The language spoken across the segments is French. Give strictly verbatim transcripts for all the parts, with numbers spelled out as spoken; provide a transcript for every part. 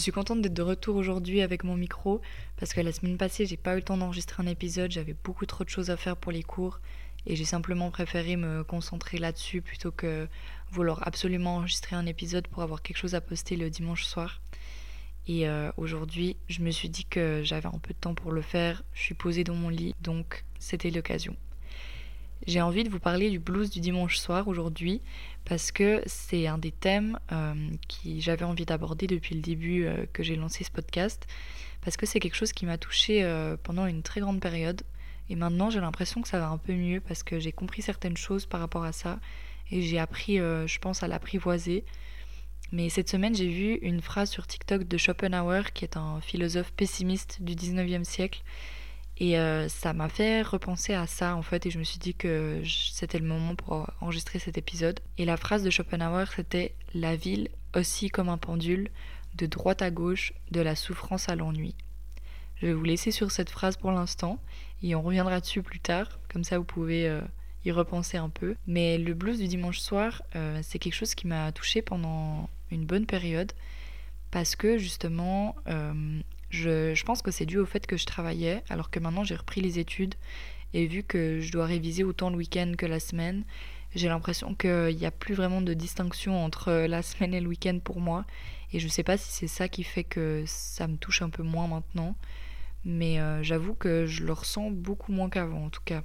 suis contente d'être de retour aujourd'hui avec mon micro parce que la semaine passée, j'ai pas eu le temps d'enregistrer un épisode, j'avais beaucoup trop de choses à faire pour les cours et j'ai simplement préféré me concentrer là-dessus plutôt que vouloir absolument enregistrer un épisode pour avoir quelque chose à poster le dimanche soir. Et euh, aujourd'hui, je me suis dit que j'avais un peu de temps pour le faire, je suis posée dans mon lit, donc c'était l'occasion. J'ai envie de vous parler du blues du dimanche soir aujourd'hui parce que c'est un des thèmes euh, que j'avais envie d'aborder depuis le début euh, que j'ai lancé ce podcast parce que c'est quelque chose qui m'a touchée euh, pendant une très grande période et maintenant j'ai l'impression que ça va un peu mieux parce que j'ai compris certaines choses par rapport à ça et j'ai appris, euh, je pense, à l'apprivoiser. Mais cette semaine, j'ai vu une phrase sur TikTok de Schopenhauer, qui est un philosophe pessimiste du dix-neuvième siècle, et euh, ça m'a fait repenser à ça en fait et je me suis dit que c'était le moment pour enregistrer cet épisode. Et la phrase de Schopenhauer c'était « La ville oscille comme un pendule, de droite à gauche, de la souffrance à l'ennui ». Je vais vous laisser sur cette phrase pour l'instant et on reviendra dessus plus tard, comme ça vous pouvez euh, y repenser un peu. Mais le blues du dimanche soir, euh, c'est quelque chose qui m'a touchée pendant une bonne période parce que justement... Euh, Je, je pense que c'est dû au fait que je travaillais, alors que maintenant j'ai repris les études et vu que je dois réviser autant le week-end que la semaine, j'ai l'impression qu'il n'y a plus vraiment de distinction entre la semaine et le week-end pour moi. Et je sais pas si c'est ça qui fait que ça me touche un peu moins maintenant, mais euh, j'avoue que je le ressens beaucoup moins qu'avant en tout cas.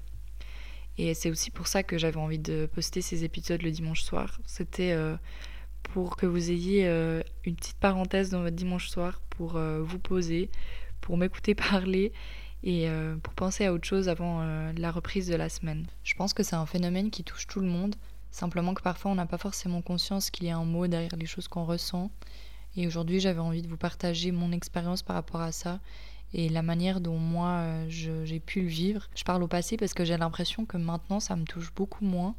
Et c'est aussi pour ça que j'avais envie de poster ces épisodes le dimanche soir. C'était euh, pour que vous ayez euh, une petite parenthèse dans votre dimanche soir pour euh, vous poser, pour m'écouter parler et euh, pour penser à autre chose avant euh, la reprise de la semaine. Je pense que c'est un phénomène qui touche tout le monde, simplement que parfois on n'a pas forcément conscience qu'il y a un mot derrière les choses qu'on ressent. Et aujourd'hui j'avais envie de vous partager mon expérience par rapport à ça et la manière dont moi euh, je, j'ai pu le vivre. Je parle au passé parce que j'ai l'impression que maintenant ça me touche beaucoup moins.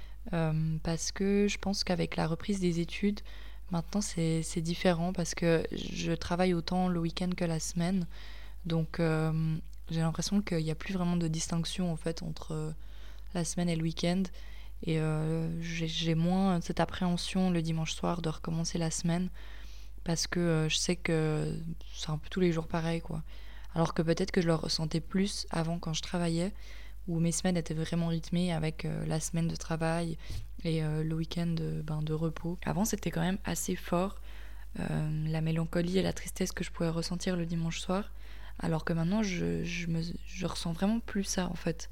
Euh, parce que je pense qu'avec la reprise des études, maintenant c'est, c'est différent parce que je travaille autant le week-end que la semaine. Donc euh, j'ai l'impression qu'il n'y a plus vraiment de distinction en fait entre euh, la semaine et le week-end. Et euh, j'ai, j'ai moins cette appréhension le dimanche soir de recommencer la semaine parce que euh, je sais que c'est un peu tous les jours pareil quoi. Alors que peut-être que je le ressentais plus avant quand je travaillais où mes semaines étaient vraiment rythmées avec euh, la semaine de travail et euh, le week-end de, ben, de repos. Avant, c'était quand même assez fort, euh, la mélancolie et la tristesse que je pouvais ressentir le dimanche soir, alors que maintenant, je, je, me, je ressens vraiment plus ça, en fait.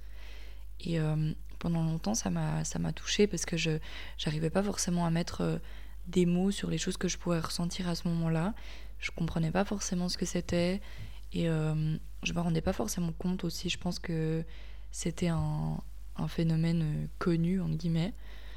Et euh, pendant longtemps, ça m'a, ça m'a touchée parce que je n'arrivais pas forcément à mettre euh, des mots sur les choses que je pouvais ressentir à ce moment-là. Je comprenais pas forcément ce que c'était et euh, je me rendais pas forcément compte aussi. Je pense que c'était un, un phénomène connu, entre guillemets.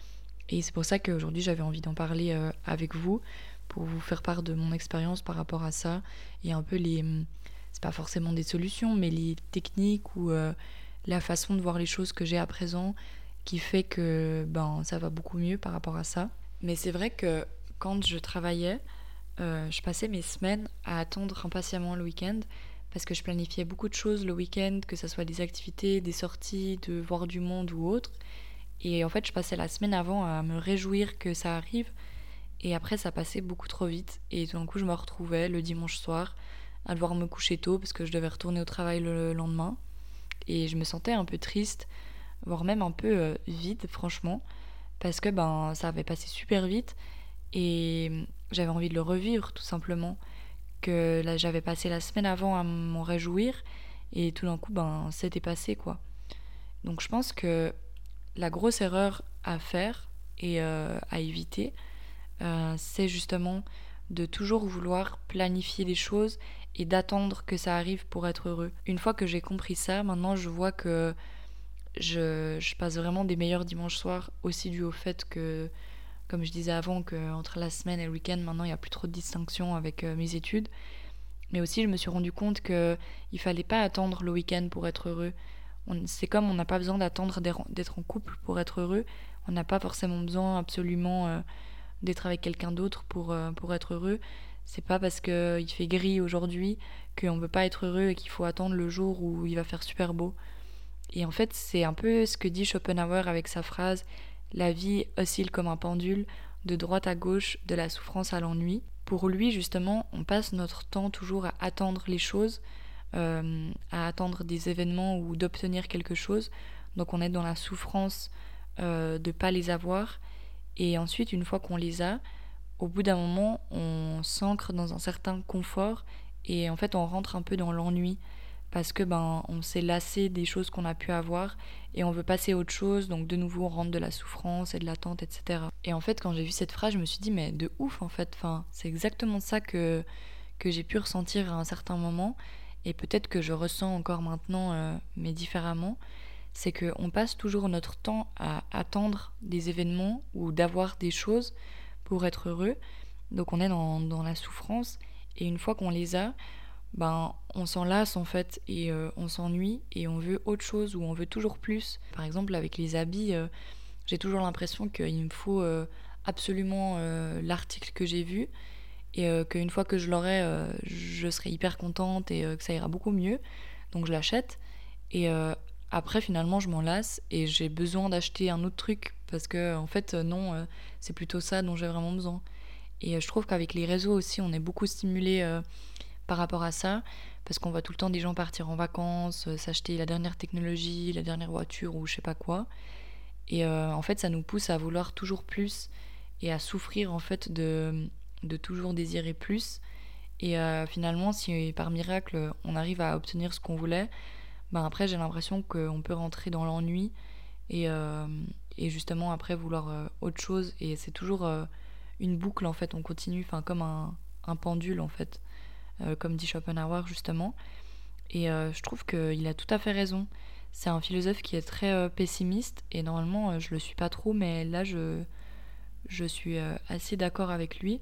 Et c'est pour ça qu'aujourd'hui, j'avais envie d'en parler euh, avec vous, pour vous faire part de mon expérience par rapport à ça, et un peu les... C'est pas forcément des solutions, mais les techniques ou euh, la façon de voir les choses que j'ai à présent, qui fait que ben, ça va beaucoup mieux par rapport à ça. Mais c'est vrai que quand je travaillais, euh, je passais mes semaines à attendre impatiemment le week-end, parce que je planifiais beaucoup de choses le week-end, que ce soit des activités, des sorties, de voir du monde ou autre. Et en fait, je passais la semaine avant à me réjouir que ça arrive. Et après, ça passait beaucoup trop vite. Et tout d'un coup, je me retrouvais le dimanche soir à devoir me coucher tôt parce que je devais retourner au travail le lendemain. Et je me sentais un peu triste, voire même un peu euh, vide, franchement, parce que ben, ça avait passé super vite. Et j'avais envie de le revivre, tout simplement. Que là, j'avais passé la semaine avant à m'en réjouir et tout d'un coup ben c'était passé quoi. Donc je pense que la grosse erreur à faire et euh, à éviter euh, c'est justement de toujours vouloir planifier les choses et d'attendre que ça arrive pour être heureux. Une fois que j'ai compris ça, maintenant je vois que je, je passe vraiment des meilleurs dimanches soirs aussi dû au fait que comme je disais avant qu'entre la semaine et le week-end maintenant il n'y a plus trop de distinction avec euh, mes études. Mais aussi, je me suis rendu compte qu'il ne fallait pas attendre le week-end pour être heureux. On, c'est comme on n'a pas besoin d'attendre d'être en couple pour être heureux. On n'a pas forcément besoin absolument euh, d'être avec quelqu'un d'autre pour, euh, pour être heureux. C'est pas parce qu'il fait gris aujourd'hui qu'on ne peut pas être heureux et qu'il faut attendre le jour où il va faire super beau. Et en fait, c'est un peu ce que dit Schopenhauer avec sa phrase « La vie oscille comme un pendule, de droite à gauche, de la souffrance à l'ennui ». pour lui, justement, on passe notre temps toujours à attendre les choses, euh, à attendre des événements ou d'obtenir quelque chose. Donc on est dans la souffrance euh, de ne pas les avoir. Et ensuite, une fois qu'on les a, au bout d'un moment, on s'ancre dans un certain confort et en fait, on rentre un peu dans l'ennui parce que ben on s'est lassé des choses qu'on a pu avoir et on veut passer à autre chose, donc de nouveau on rentre de la souffrance et de l'attente, et cetera. Et en fait, quand j'ai vu cette phrase, je me suis dit mais de ouf en fait, enfin, c'est exactement ça que, que j'ai pu ressentir à un certain moment et peut-être que je ressens encore maintenant, euh, mais différemment. C'est qu'on passe toujours notre temps à attendre des événements ou d'avoir des choses pour être heureux. Donc on est dans, dans la souffrance et une fois qu'on les a, ben on s'en lasse en fait et euh, on s'ennuie et on veut autre chose ou on veut toujours plus. Par exemple avec les habits, euh, j'ai toujours l'impression qu'il me faut euh, absolument euh, l'article que j'ai vu et euh, qu'une fois que je l'aurai, euh, je serai hyper contente et euh, que ça ira beaucoup mieux. Donc je l'achète et euh, après finalement je m'en lasse et j'ai besoin d'acheter un autre truc parce que en fait euh, non, euh, c'est plutôt ça dont j'ai vraiment besoin. Et euh, je trouve qu'avec les réseaux aussi, on est beaucoup stimulé euh, par rapport à ça, parce qu'on voit tout le temps des gens partir en vacances, euh, s'acheter la dernière technologie, la dernière voiture ou je sais pas quoi. Et euh, en fait, ça nous pousse à vouloir toujours plus et à souffrir en fait de, de toujours désirer plus. Et euh, finalement, si par miracle on arrive à obtenir ce qu'on voulait, ben après j'ai l'impression qu'on peut rentrer dans l'ennui et, euh, et justement après vouloir euh, autre chose. Et c'est toujours euh, une boucle en fait, on continue, enfin comme un, un pendule en fait, euh, comme dit Schopenhauer justement. Et euh, je trouve qu'il a tout à fait raison. C'est un philosophe qui est très euh, pessimiste et normalement euh, je le suis pas trop, mais là je, je suis euh, assez d'accord avec lui.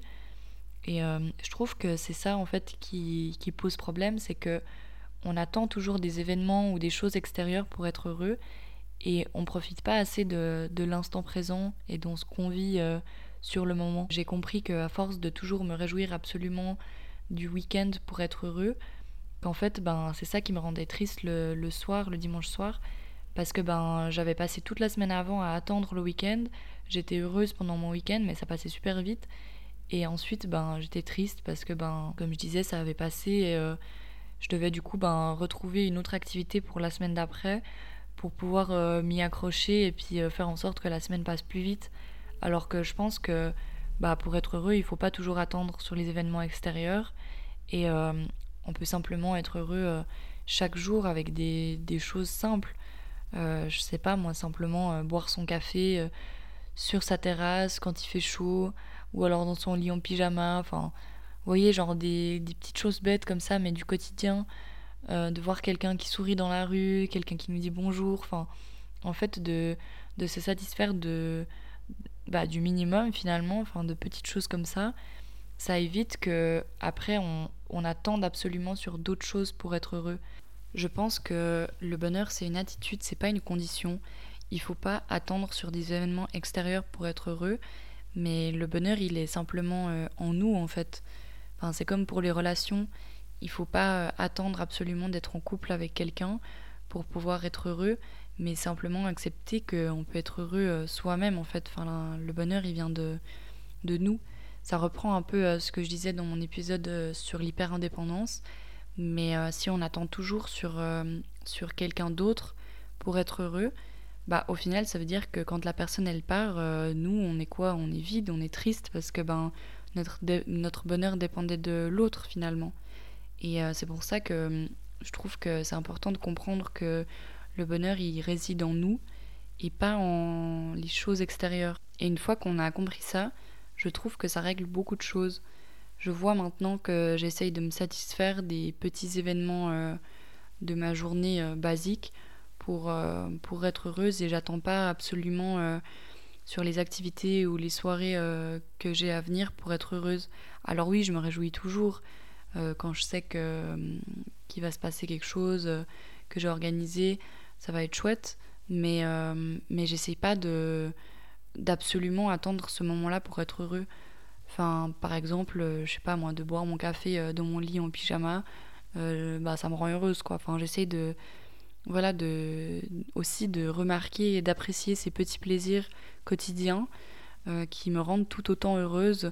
Et euh, je trouve que c'est ça en fait qui, qui pose problème, c'est que on attend toujours des événements ou des choses extérieures pour être heureux et on profite pas assez de, de l'instant présent et de ce qu'on vit euh, sur le moment. J'ai compris qu'à force de toujours me réjouir absolument du week-end pour être heureux, qu'en fait ben c'est ça qui me rendait triste le, le soir, le dimanche soir, parce que ben j'avais passé toute la semaine avant à attendre le week-end, j'étais heureuse pendant mon week-end mais ça passait super vite et ensuite ben j'étais triste parce que ben comme je disais ça avait passé et euh, je devais du coup ben retrouver une autre activité pour la semaine d'après pour pouvoir euh, m'y accrocher et puis euh, faire en sorte que la semaine passe plus vite. Alors que je pense que bah, pour être heureux, il faut pas toujours attendre sur les événements extérieurs et euh, on peut simplement être heureux euh, chaque jour avec des, des choses simples. Euh, je sais pas, moi, simplement euh, boire son café euh, sur sa terrasse quand il fait chaud ou alors dans son lit en pyjama. Enfin, vous voyez, genre des, des petites choses bêtes comme ça, mais du quotidien. Euh, de voir quelqu'un qui sourit dans la rue, quelqu'un qui nous dit bonjour, enfin, en fait, de, de se satisfaire de, bah, du minimum finalement, enfin, de petites choses comme ça, ça évite que après on, on attende absolument sur d'autres choses pour être heureux. Je pense que le bonheur c'est une attitude, c'est pas une condition. Il faut pas attendre sur des événements extérieurs pour être heureux, mais le bonheur il est simplement euh, en nous en fait. Enfin, c'est comme pour les relations. Il faut pas euh, attendre absolument d'être en couple avec quelqu'un pour pouvoir être heureux, mais simplement accepter qu'on peut être heureux euh, soi-même en fait. Enfin, la- le bonheur, il vient de, de nous. Ça reprend un peu euh, ce que je disais dans mon épisode euh, sur l'hyper-indépendance, mais euh, si on attend toujours sur, euh, sur quelqu'un d'autre pour être heureux, bah au final ça veut dire que quand la personne elle part, euh, nous on est quoi? On est vide, on est triste parce que ben notre, dé- notre bonheur dépendait de l'autre finalement. Et euh, c'est pour ça que hum, je trouve que c'est important de comprendre que le bonheur, il réside en nous et pas en les choses extérieures. Et une fois qu'on a compris ça, je trouve que ça règle beaucoup de choses. Je vois maintenant que j'essaye de me satisfaire des petits événements euh, de ma journée euh, basique pour, euh, pour être heureuse et j'attends pas absolument euh, sur les activités ou les soirées euh, que j'ai à venir pour être heureuse. Alors oui, je me réjouis toujours euh, quand je sais que, euh, qu'il va se passer quelque chose, euh, que j'ai organisé, ça va être chouette, mais, euh, mais j'essaye pas de, d'absolument attendre ce moment-là pour être heureux. Enfin, par exemple, euh, je sais pas moi, de boire mon café euh, dans mon lit en pyjama, euh, bah ça me rend heureuse quoi. Enfin, j'essaye de, voilà, de, aussi de remarquer et d'apprécier ces petits plaisirs quotidiens euh, qui me rendent tout autant heureuse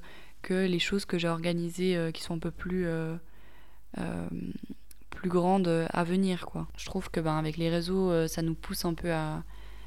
que les choses que j'ai organisées euh, qui sont un peu plus, euh, euh, plus grandes euh, à venir, quoi. Je trouve que ben, avec les réseaux, euh, ça nous pousse un peu à,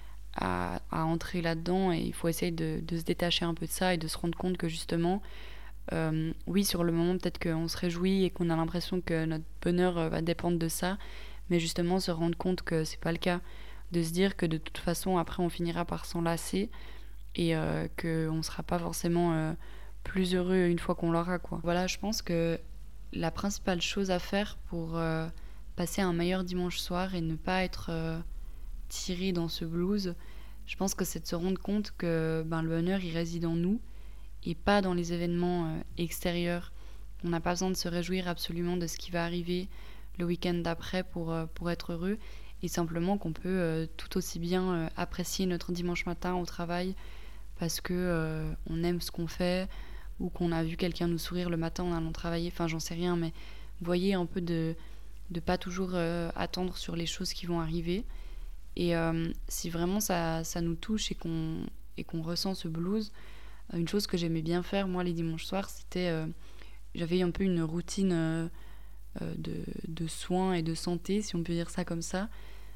à, à entrer là-dedans et il faut essayer de, de se détacher un peu de ça et de se rendre compte que justement, euh, oui, sur le moment, peut-être qu'on se réjouit et qu'on a l'impression que notre bonheur euh, va dépendre de ça, mais justement se rendre compte que c'est pas le cas, de se dire que de toute façon, après, on finira par s'enlacer et euh, qu'on sera pas forcément euh, plus heureux une fois qu'on l'aura, quoi. Voilà, je pense que la principale chose à faire pour euh, passer un meilleur dimanche soir et ne pas être euh, tiré dans ce blues, je pense que c'est de se rendre compte que ben, le bonheur, il réside en nous et pas dans les événements euh, extérieurs. On n'a pas besoin de se réjouir absolument de ce qui va arriver le week-end d'après pour, euh, pour être heureux, et simplement qu'on peut euh, tout aussi bien euh, apprécier notre dimanche matin au travail parce que euh, on aime ce qu'on fait ou qu'on a vu quelqu'un nous sourire le matin en allant travailler, enfin j'en sais rien, mais vous voyez un peu de de pas toujours euh, attendre sur les choses qui vont arriver. Et euh, si vraiment ça, ça nous touche et qu'on, et qu'on ressent ce blues, une chose que j'aimais bien faire, moi, les dimanches soirs, c'était... Euh, j'avais un peu une routine euh, euh, de, de soins et de santé, si on peut dire ça comme ça.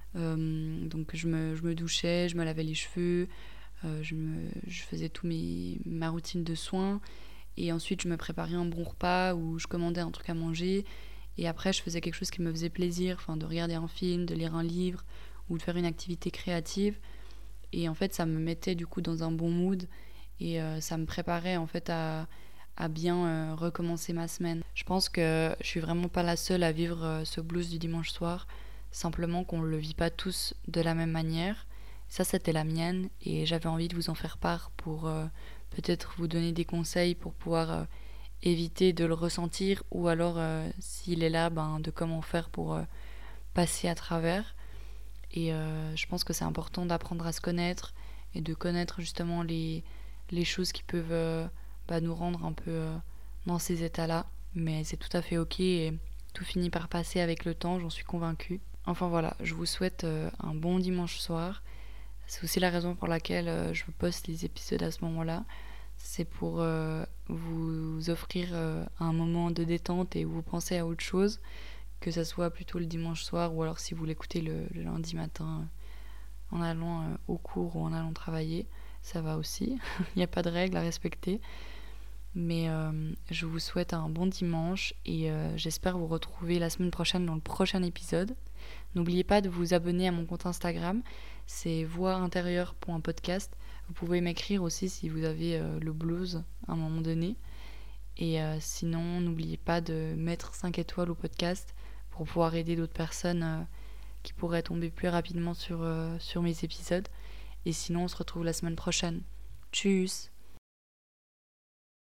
Euh, donc je me, je me douchais, je me lavais les cheveux, euh, je, me, je faisais tout mes, ma routine de soins. Et ensuite, je me préparais un bon repas ou je commandais un truc à manger. Et après, je faisais quelque chose qui me faisait plaisir, enfin, de regarder un film, de lire un livre ou de faire une activité créative. Et en fait, ça me mettait du coup dans un bon mood et euh, ça me préparait en fait à, à bien euh, recommencer ma semaine. Je pense que je suis vraiment pas la seule à vivre euh, ce blues du dimanche soir, simplement qu'on le vit pas tous de la même manière. Ça, c'était la mienne et j'avais envie de vous en faire part pour euh, peut-être vous donner des conseils pour pouvoir euh, éviter de le ressentir ou alors, euh, s'il est là, ben, de comment faire pour euh, passer à travers. Et euh, je pense que c'est important d'apprendre à se connaître et de connaître justement les, les choses qui peuvent euh, bah, nous rendre un peu euh, dans ces états-là. Mais c'est tout à fait ok et tout finit par passer avec le temps, j'en suis convaincue. Enfin voilà, je vous souhaite euh, un bon dimanche soir. C'est aussi la raison pour laquelle euh, je poste les épisodes à ce moment-là. C'est pour euh, vous offrir euh, un moment de détente et où vous pensez à autre chose, que ça soit plutôt le dimanche soir ou alors si vous l'écoutez le, le lundi matin euh, en allant euh, au cours ou en allant travailler, ça va aussi. Il n'y a pas de règles à respecter. Mais euh, je vous souhaite un bon dimanche et euh, j'espère vous retrouver la semaine prochaine dans le prochain épisode. N'oubliez pas de vous abonner à mon compte Instagram, c'est voix intérieure point podcast. Vous pouvez m'écrire aussi si vous avez euh, le blues à un moment donné. Et euh, sinon, n'oubliez pas de mettre cinq étoiles au podcast pour pouvoir aider d'autres personnes euh, qui pourraient tomber plus rapidement sur, euh, sur mes épisodes. Et sinon, on se retrouve la semaine prochaine. Tchuss!